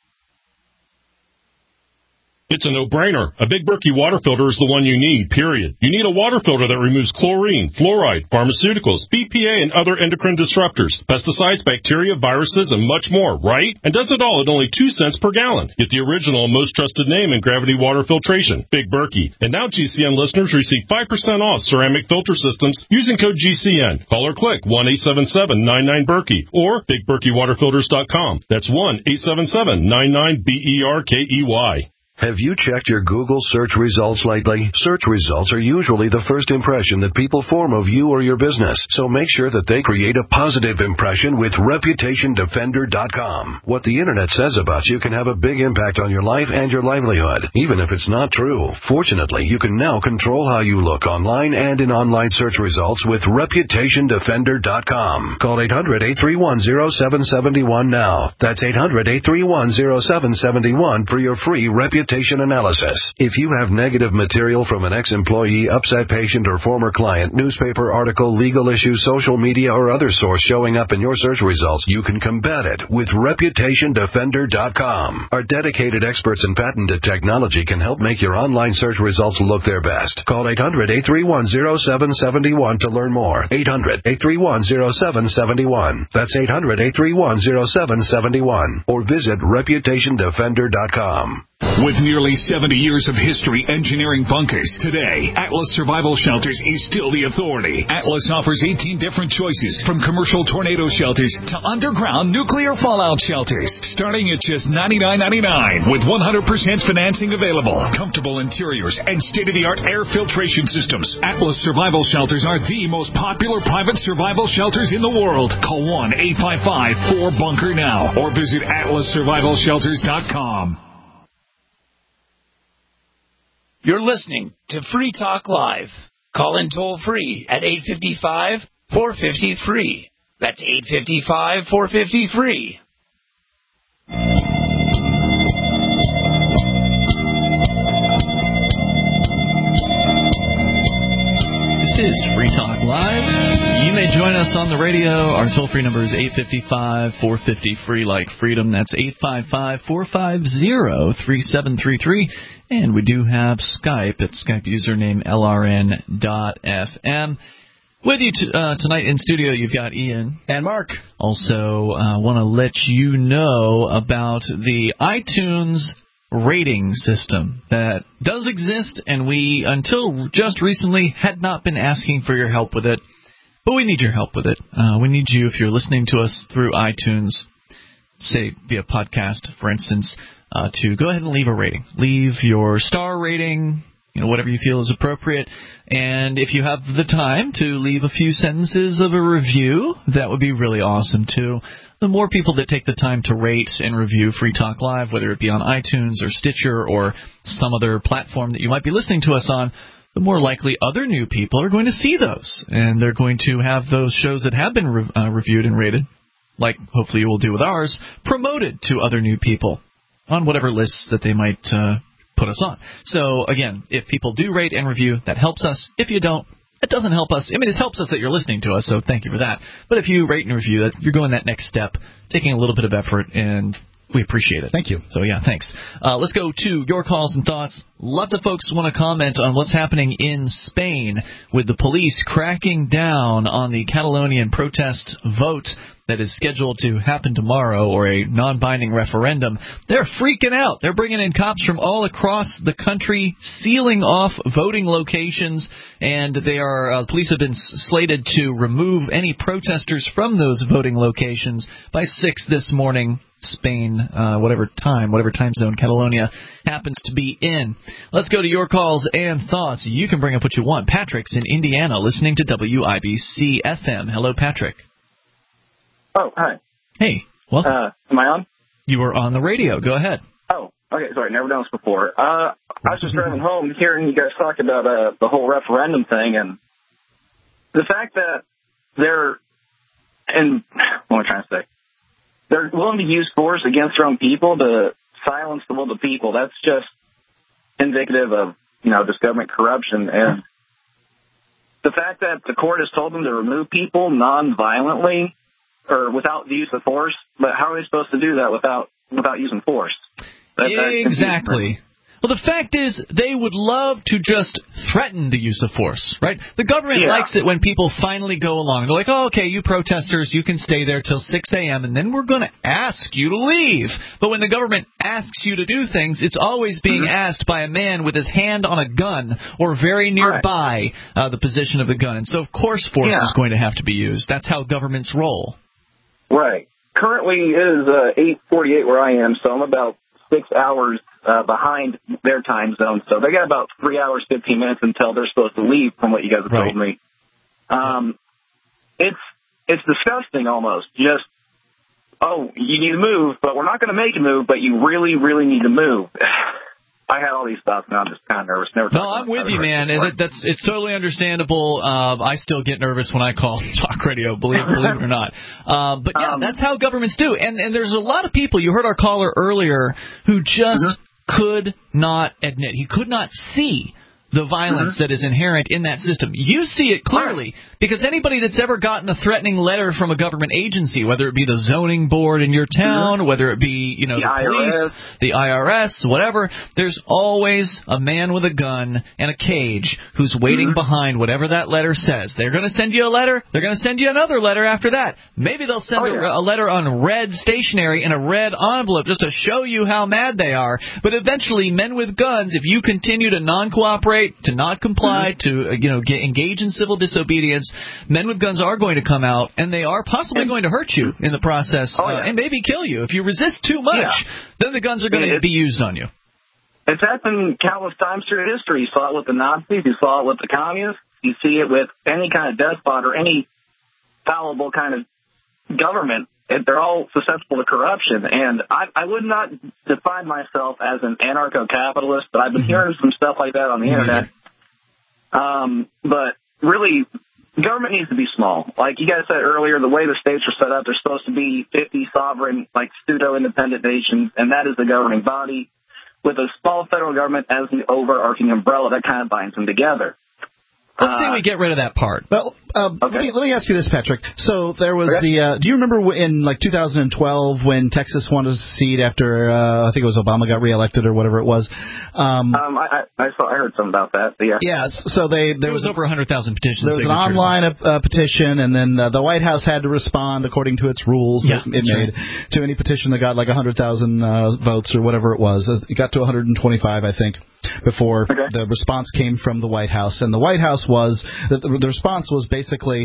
It's a no-brainer. A Big Berkey water filter is the one you need, period. You need a water filter that removes chlorine, fluoride, pharmaceuticals, BPA, and other endocrine disruptors, pesticides, bacteria, viruses, and much more, right? And does it all at only 2 cents per gallon. Get the original and most trusted name in gravity water filtration, Big Berkey. And now GCN listeners receive 5% off ceramic filter systems using code GCN. Call or click 1-877-99-BERKEY or BigBerkeyWaterFilters.com. That's 1-877-99-BERKEY. Have you checked your Google search results lately? Search results are usually the first impression that people form of you or your business, so make sure that they create a positive impression with ReputationDefender.com. What the Internet says about you can have a big impact on your life and your livelihood, even if it's not true. Fortunately, you can now control how you look online and in online search results with ReputationDefender.com. Call 800-831-0771 now. That's 800-831-0771 for your free reputation analysis. If you have negative material from an ex-employee, upset patient, or former client, newspaper article, legal issue, social media, or other source showing up in your search results, you can combat it with ReputationDefender.com. Our dedicated experts in patented technology can help make your online search results look their best. Call 800-831-0771 to learn more. 800-831-0771. That's 800-831-0771. Or visit ReputationDefender.com. With nearly 70 years of history engineering bunkers, today, Atlas Survival Shelters is still the authority. Atlas offers 18 different choices, from commercial tornado shelters to underground nuclear fallout shelters, starting at just $99.99 with 100% financing available, comfortable interiors, and state-of-the-art air filtration systems. Atlas Survival Shelters are the most popular private survival shelters in the world. Call 1-855-4BUNKER now or visit AtlasSurvivalShelters.com. You're listening to Free Talk Live. Call in toll free at 855-450-FREE. That's 855-450-FREE. This is Free Talk Live. You may join us on the radio. Our toll-free number is 855-450-FREE, like freedom. That's 855-450-3733. And we do have Skype at Skype username LRN.FM. With you tonight in studio, you've got Ian. And Mark. Also, want to let you know about the iTunes rating system that does exist, and we, until just recently, had not been asking for your help with it. But we need your help with it. We need you, if you're listening to us through iTunes, say via podcast, for instance, to go ahead and leave a rating. Leave your star rating, whatever you feel is appropriate. And if you have the time to leave a few sentences of a review, that would be really awesome, too. The more people that take the time to rate and review Free Talk Live, whether it be on iTunes or Stitcher or some other platform that you might be listening to us on, the more likely other new people are going to see those. And they're going to have those shows that have been reviewed and rated, like hopefully you will do with ours, promoted to other new people on whatever lists that they might put us on. So, again, if people do rate and review, that helps us. If you don't, it doesn't help us. I mean, it helps us that you're listening to us, so thank you for that. But if you rate and review, that you're going that next step, taking a little bit of effort, and we appreciate it. Thank you. So, yeah, thanks. Let's go to your calls and thoughts. Lots of folks want to comment on what's happening in Spain with the police cracking down on the Catalonian protest vote that is scheduled to happen tomorrow, or a non-binding referendum. They're freaking out. They're bringing in cops from all across the country, sealing off voting locations, and they are police have been slated to remove any protesters from those voting locations by 6 this morning. Spain, whatever time zone Catalonia happens to be in. Let's go to your calls and thoughts. You can bring up what you want. Patrick's in Indiana, listening to WIBC FM. Hello, Patrick. Oh, hi. Hey, welcome. Am I on? You are on the radio. Go ahead. Oh, Okay, sorry, never done this before. I was just driving home hearing you guys talk about the whole referendum thing, and the fact that they're, and what am I trying to say? They're willing to use force against their own people to silence the will of the people. That's just indicative of, this government corruption. And the fact that the court has told them to remove people non-violently or without the use of force, but how are they supposed to do that without using force? Exactly. Well, the fact is, they would love to just threaten the use of force, right? The government likes it when people finally go along. They're like, oh, okay, you protesters, you can stay there till 6 a.m., and then we're going to ask you to leave. But when the government asks you to do things, it's always being asked by a man with his hand on a gun or very nearby the position of the gun. And so, of course, force is going to have to be used. That's how governments roll. Right. Currently, it is 8:48 where I am, so I'm about 6 hours behind their time zone. So they got about 3 hours, 15 minutes until they're supposed to leave, from what you guys have told me. It's disgusting almost. Just, you need to move, but we're not going to make you move, but you really, really need to move. I had all these thoughts, and I'm just kind of nervous. No, I'm with you, man. It's totally understandable. I still get nervous when I call talk radio, believe it or not. But yeah, that's how governments do. And there's a lot of people, you heard our caller earlier, who just could not admit. He could not see the violence that is inherent in that system. You see it clearly, because anybody that's ever gotten a threatening letter from a government agency, whether it be the zoning board in your town, whether it be, the police, the IRS, whatever, there's always a man with a gun and a cage who's waiting behind whatever that letter says. They're going to send you a letter. They're going to send you another letter after that. Maybe they'll send a letter on red stationery in a red envelope just to show you how mad they are. But eventually, men with guns, if you continue to non-cooperate, to not comply, to engage in civil disobedience, men with guns are going to come out, and they are possibly going to hurt you in the process, and maybe kill you. If you resist too much, then the guns are going to be used on you. It's happened countless times through history. You saw it with the Nazis. You saw it with the communists. You see it with any kind of despot or any fallible kind of government. They're all susceptible to corruption. And I would not define myself as an anarcho-capitalist, but I've been hearing some stuff like that on the Internet. But really, government needs to be small. Like you guys said earlier, the way the states are set up, they're supposed to be 50 sovereign, pseudo-independent nations, and that is the governing body, with a small federal government as the overarching umbrella that kind of binds them together. Let's say we get rid of that part. Well, let me ask you this, Patrick. So there was do you remember in 2012 when Texas wanted to secede after I think it was Obama got reelected or whatever it was? I heard something about that. But yeah. So there was over 100,000 petitions. There was an online petition, and then the White House had to respond according to its rules it made to any petition that got 100,000 votes or whatever it was. It got to 125, I think, before the response came from the White House. And the White House was the response was basically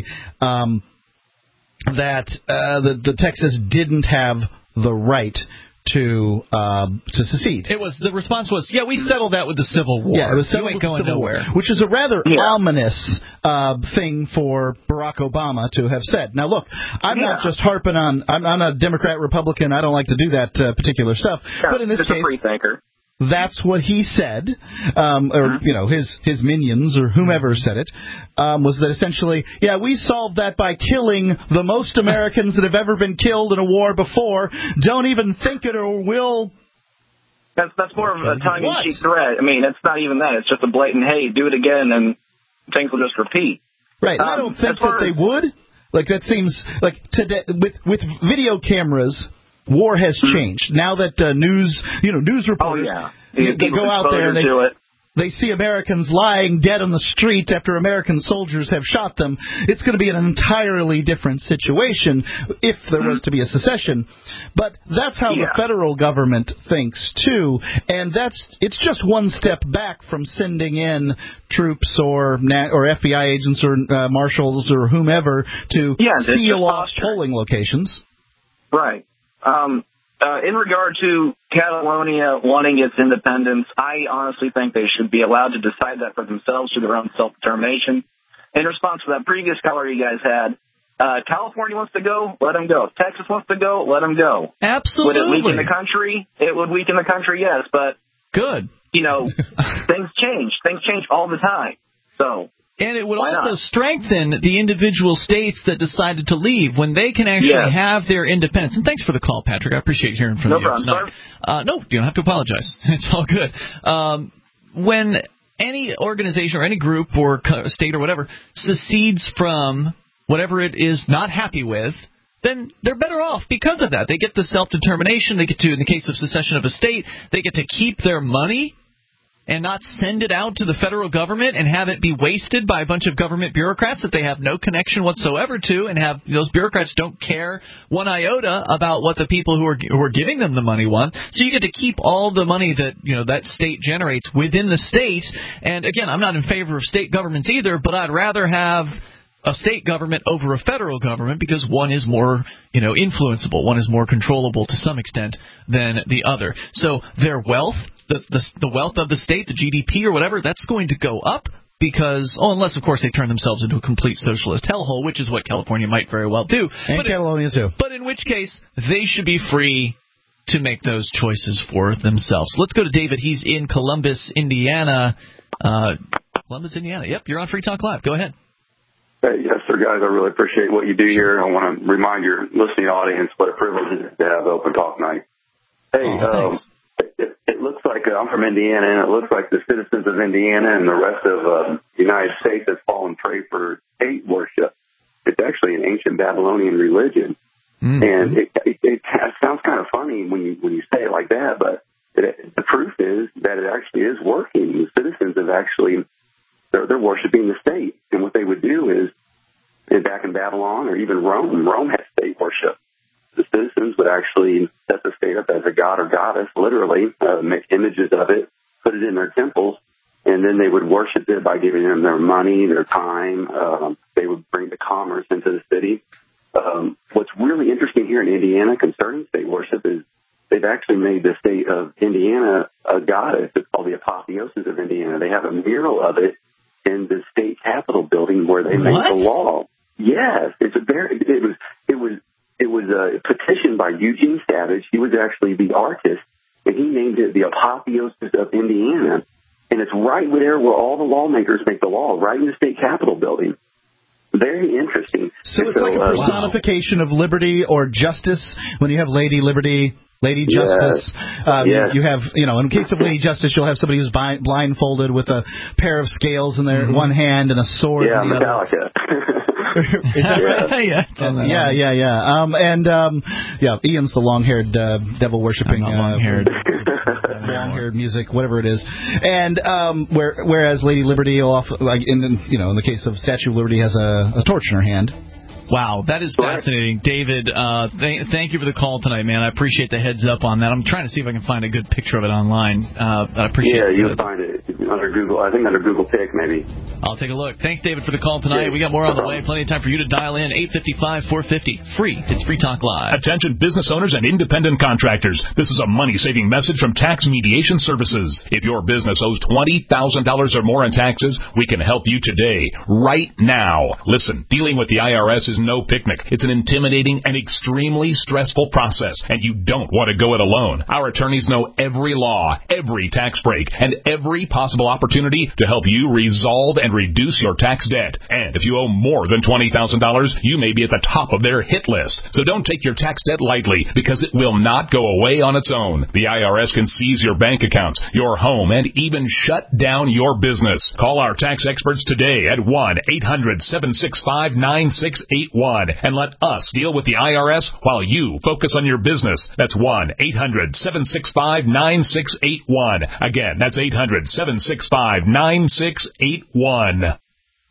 that the Texas didn't have the right to secede. The response was, we settled that with the Civil War. Yeah, it was settled with the Civil War, which is a rather ominous thing for Barack Obama to have said. Now, look, I'm not just harping on. I'm not a Democrat, Republican. I don't like to do that particular stuff. But in this case, a free thinker. That's what he said, or his minions or whomever said it, was that essentially, we solved that by killing the most Americans that have ever been killed in a war before. Don't even think it or will. That's more of a tongue-in-cheek threat. I mean, it's not even that. It's just a blatant, hey, do it again, and things will just repeat. Right. I don't think that they would. That seems like today with video cameras. War has changed. Now that news reporters they go out there and they see Americans lying dead on the street after American soldiers have shot them, it's going to be an entirely different situation if there was to be a secession. But that's how the federal government thinks, too. And it's just one step back from sending in troops or FBI agents or marshals or whomever to seal off polling locations. Right. In regard to Catalonia wanting its independence, I honestly think they should be allowed to decide that for themselves through their own self-determination. In response to that previous caller you guys had, California wants to go, let them go. If Texas wants to go, let them go. Absolutely. Would it weaken the country? It would weaken the country, yes, but good. Things change. Things change all the time. So. And it would also strengthen the individual states that decided to leave when they can actually have their independence. And thanks for the call, Patrick. I appreciate hearing from you tonight. No, you don't have to apologize. It's all good. When any organization or any group or state or whatever secedes from whatever it is not happy with, then they're better off because of that. They get the self-determination. They get to, in the case of secession of a state, they get to keep their money and not send it out to the federal government and have it be wasted by a bunch of government bureaucrats that they have no connection whatsoever to, and have those bureaucrats don't care one iota about what the people who are giving them the money want. So you get to keep all the money that that state generates within the state. And again, I'm not in favor of state governments either, but I'd rather have a state government over a federal government because one is more, influenceable, one is more controllable to some extent than the other. So their wealth, the wealth of the state, the GDP or whatever, that's going to go up because, unless, of course, they turn themselves into a complete socialist hellhole, which is what California might very well do. And Catalonia, too. But in which case, they should be free to make those choices for themselves. Let's go to David. He's in Columbus, Indiana. Yep, you're on Free Talk Live. Go ahead. Hey, yes, sir, guys. I really appreciate what you do here. I want to remind your listening audience what a privilege it is to have Open Talk Night. Hey, it looks like I'm from Indiana, and it looks like the citizens of Indiana and the rest of the United States has fallen prey for state worship. It's actually an ancient Babylonian religion, and it sounds kind of funny when you say it like that, but the proof is that it actually is working. The citizens have actually. They're worshiping the state. And what they would do is, back in Babylon or even Rome had state worship. The citizens would actually set the state up as a god or goddess, literally, make images of it, put it in their temples, and then they would worship it by giving them their money, their time. They would bring the commerce into the city. What's really interesting here in Indiana concerning state worship is they've actually made the state of Indiana a goddess. It's called the Apotheosis of Indiana. They have a mural of it in the state capitol building where they made the law. Yes, it was petitioned by Eugene Savage. He was actually the artist, and he named it the Apotheosis of Indiana. And it's right there where all the lawmakers make the law, right in the state capitol building. Very interesting. So it's like a personification of liberty or justice when you have Lady Liberty. Lady Justice. You have, in case of Lady Justice, you'll have somebody who's blindfolded with a pair of scales in their one hand and a sword in the Metallica. Is that right? Ian's the long-haired, devil-worshipping, long-haired music, whatever it is. And whereas Lady Liberty, in the case of Statue of Liberty, has a torch in her hand. Wow, that is fascinating. David, thank you for the call tonight, man. I appreciate the heads up on that. I'm trying to see if I can find a good picture of it online. I appreciate it. Yeah, you'll find it under Google. I think under Google Pick, maybe. I'll take a look. Thanks, David, for the call tonight. We got more on the way. Plenty of time for you to dial in. 855-450. Free. It's Free Talk Live. Attention business owners and independent contractors. This is a money-saving message from Tax Mediation Services. If your business owes $20,000 or more in taxes, we can help you today, right now. Listen, dealing with the IRS is no picnic. It's an intimidating and extremely stressful process, and you don't want to go it alone. Our attorneys know every law, every tax break, and every possible opportunity to help you resolve and reduce your tax debt. And if you owe more than $20,000, you may be at the top of their hit list. So don't take your tax debt lightly, because it will not go away on its own. The IRS can seize your bank accounts, your home, and even shut down your business. Call our tax experts today at 1-800-765-9681. And let us deal with the IRS while you focus on your business. That's 1-800-765-9681. Again, that's 800-765-9681.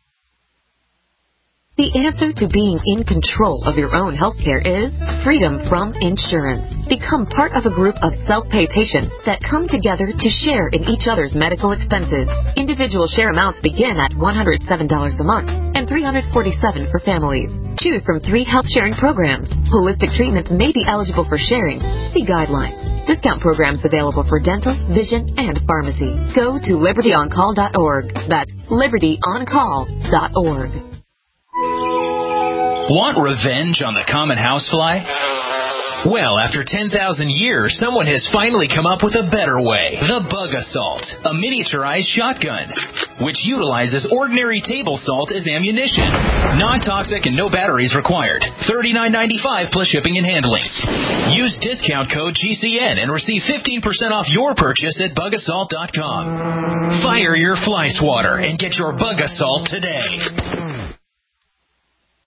The answer to being in control of your own healthcare is freedom from insurance. Become part of a group of self-pay patients that come together to share in each other's medical expenses. Individual share amounts begin at $107 a month and $347 for families. Choose from 3 health sharing programs. Holistic treatments may be eligible for sharing. See guidelines. Discount programs available for dental, vision, and pharmacy. Go to libertyoncall.org. That's libertyoncall.org. Want revenge on the common housefly? Well, after 10,000 years, someone has finally come up with a better way. The Bug Assault, a miniaturized shotgun, which utilizes ordinary table salt as ammunition. Non-toxic and no batteries required. $39.95 plus shipping and handling. Use discount code GCN and receive 15% off your purchase at bugassault.com. Fire your fly swatter and get your Bug Assault today.